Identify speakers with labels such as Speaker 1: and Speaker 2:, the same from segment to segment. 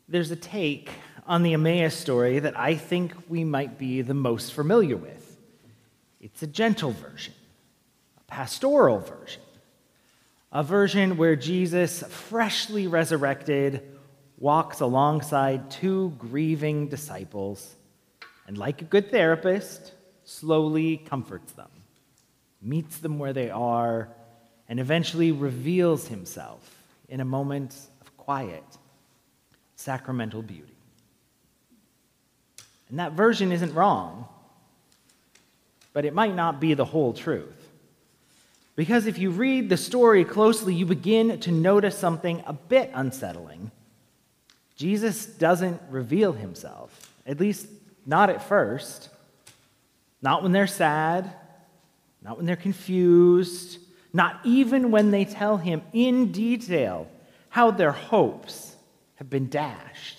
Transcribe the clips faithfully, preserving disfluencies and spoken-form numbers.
Speaker 1: There's a take on the Emmaus story that I think we might be the most familiar with. It's a gentle version, a pastoral version, a version where Jesus, freshly resurrected, walks alongside two grieving disciples and, like a good therapist, slowly comforts them, meets them where they are, and eventually reveals himself in a moment of quiet, sacramental beauty. And that version isn't wrong, but it might not be the whole truth. Because if you read the story closely, you begin to notice something a bit unsettling. Jesus doesn't reveal himself, at least not at first. Not when they're sad, not when they're confused, not even when they tell him in detail how their hopes have been dashed.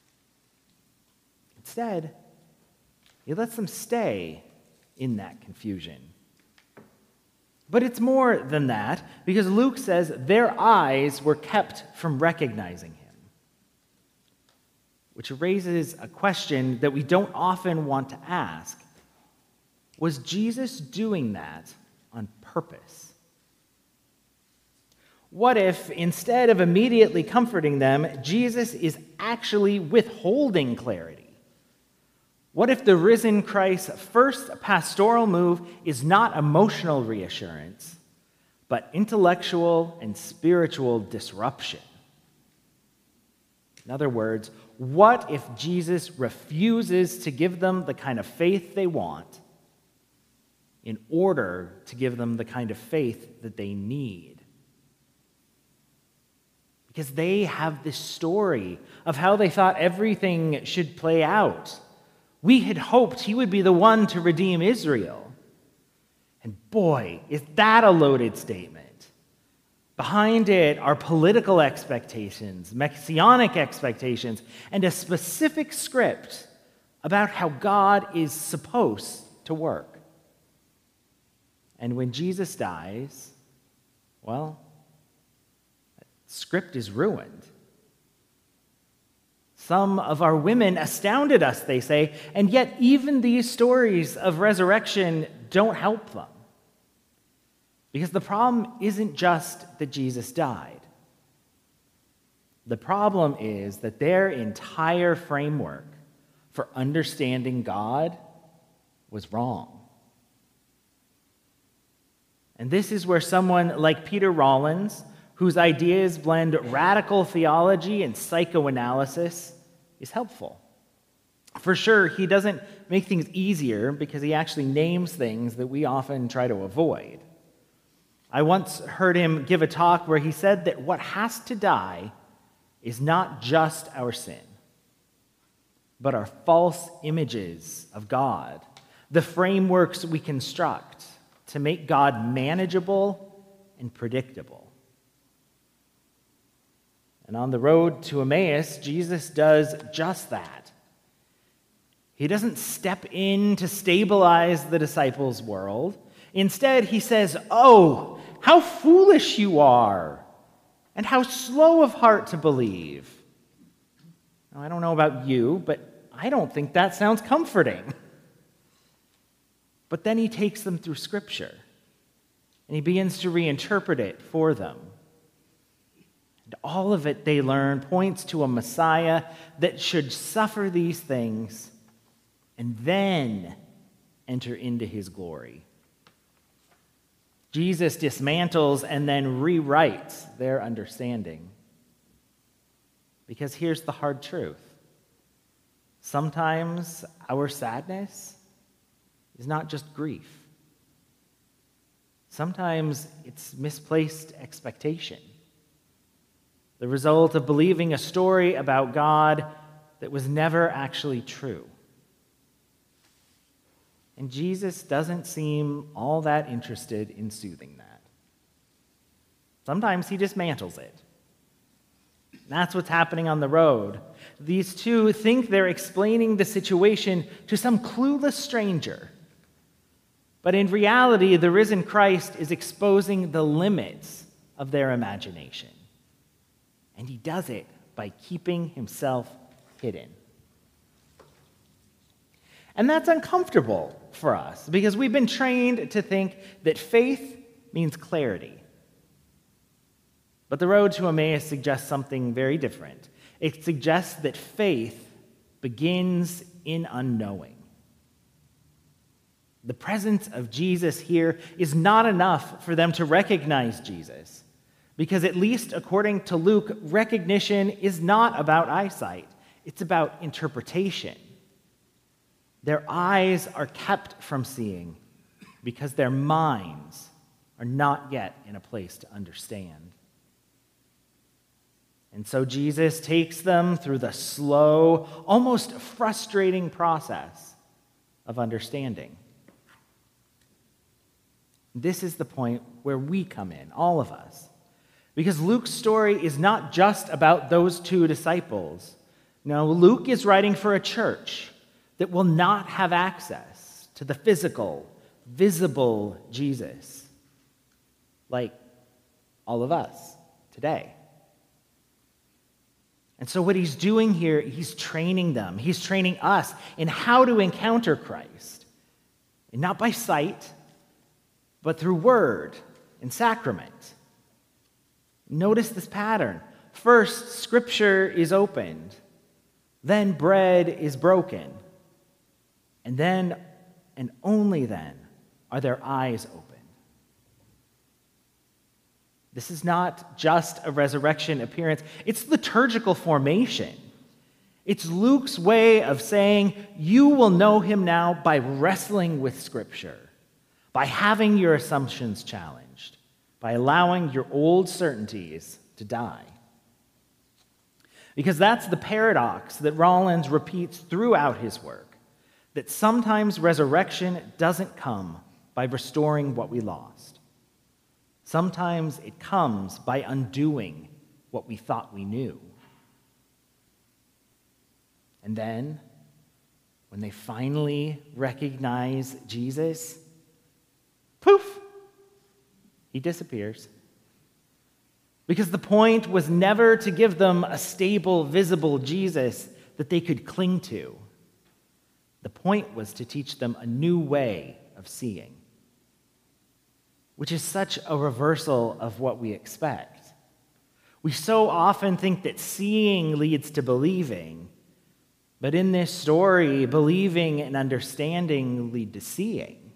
Speaker 1: Instead, he lets them stay in that confusion. But it's more than that, because Luke says their eyes were kept from recognizing him, which raises a question that we don't often want to ask. Was Jesus doing that on purpose? What if, instead of immediately comforting them, Jesus is actually withholding clarity? What if the risen Christ's first pastoral move is not emotional reassurance, but intellectual and spiritual disruption? In other words, what if Jesus refuses to give them the kind of faith they want in order to give them the kind of faith that they need? Because they have this story of how they thought everything should play out. We had hoped he would be the one to redeem Israel. And boy, is that a loaded statement. Behind it are political expectations, messianic expectations, and a specific script about how God is supposed to work. And when Jesus dies, well, that script is ruined. Some of our women astounded us, they say, and yet even these stories of resurrection don't help them. Because the problem isn't just that Jesus died. The problem is that their entire framework for understanding God was wrong. And this is where someone like Peter Rollins, whose ideas blend radical theology and psychoanalysis, is helpful. For sure, he doesn't make things easier because he actually names things that we often try to avoid. I once heard him give a talk where he said that what has to die is not just our sin, but our false images of God, the frameworks we construct to make God manageable and predictable. And on the road to Emmaus, Jesus does just that. He doesn't step in to stabilize the disciples' world. Instead, he says, "Oh, how foolish you are, and how slow of heart to believe." Now, I don't know about you, but I don't think that sounds comforting. But then he takes them through Scripture, and he begins to reinterpret it for them. And all of it, they learn, points to a Messiah that should suffer these things and then enter into his glory. Jesus dismantles and then rewrites their understanding. Because here's the hard truth. Sometimes our sadness is not just grief. Sometimes it's misplaced expectation, the result of believing a story about God that was never actually true. And Jesus doesn't seem all that interested in soothing that. Sometimes he dismantles it. That's what's happening on the road. These two think they're explaining the situation to some clueless stranger. But in reality, the risen Christ is exposing the limits of their imagination. And he does it by by keeping himself hidden. And that's uncomfortable for us because we've been trained to think that faith means clarity. But the road to Emmaus suggests something very different. It suggests that faith begins in unknowing. The presence of Jesus here is not enough for them to recognize Jesus, because at least according to Luke, recognition is not about eyesight. It's about interpretation. Their eyes are kept from seeing because their minds are not yet in a place to understand. And so Jesus takes them through the slow, almost frustrating process of understanding. This is the point where we come in, all of us. Because Luke's story is not just about those two disciples. No, Luke is writing for a church that will not have access to the physical, visible Jesus, like all of us today. And so what he's doing here, he's training them. He's training us in how to encounter Christ. And not by sight, but through word and sacrament. Notice this pattern. First, Scripture is opened. Then bread is broken. And then, and only then, are their eyes opened. This is not just a resurrection appearance. It's liturgical formation. It's Luke's way of saying, you will know him now by wrestling with Scripture, by having your assumptions challenged, by allowing your old certainties to die. Because that's the paradox that Rollins repeats throughout his work, that sometimes resurrection doesn't come by restoring what we lost. Sometimes it comes by undoing what we thought we knew. And then, when they finally recognize Jesus, poof, he disappears. Because the point was never to give them a stable, visible Jesus that they could cling to. The point was to teach them a new way of seeing, which is such a reversal of what we expect. We so often think that seeing leads to believing, but in this story, believing and understanding lead to seeing.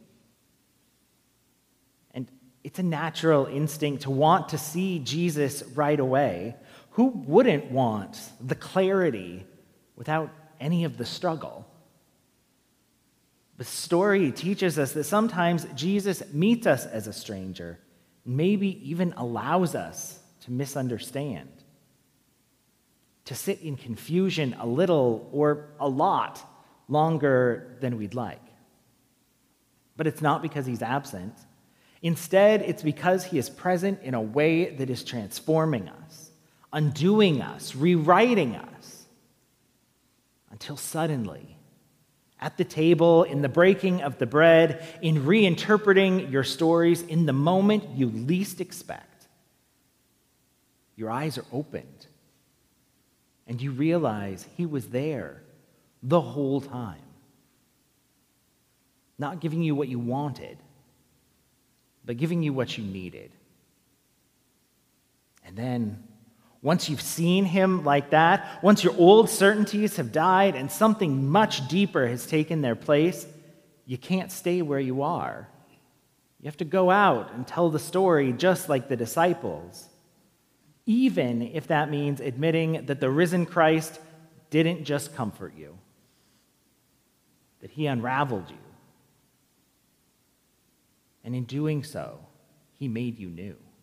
Speaker 1: And it's a natural instinct to want to see Jesus right away. Who wouldn't want the clarity without any of the struggle? The story teaches us that sometimes Jesus meets us as a stranger, maybe even allows us to misunderstand, to sit in confusion a little or a lot longer than we'd like. But it's not because he's absent. Instead, it's because he is present in a way that is transforming us, undoing us, rewriting us, until suddenly, at the table, in the breaking of the bread, in reinterpreting your stories in the moment you least expect, your eyes are opened, and you realize he was there the whole time, not giving you what you wanted, but giving you what you needed. And then, once you've seen him like that, once your old certainties have died and something much deeper has taken their place, you can't stay where you are. You have to go out and tell the story just like the disciples, even if that means admitting that the risen Christ didn't just comfort you, that he unraveled you. And in doing so, he made you new.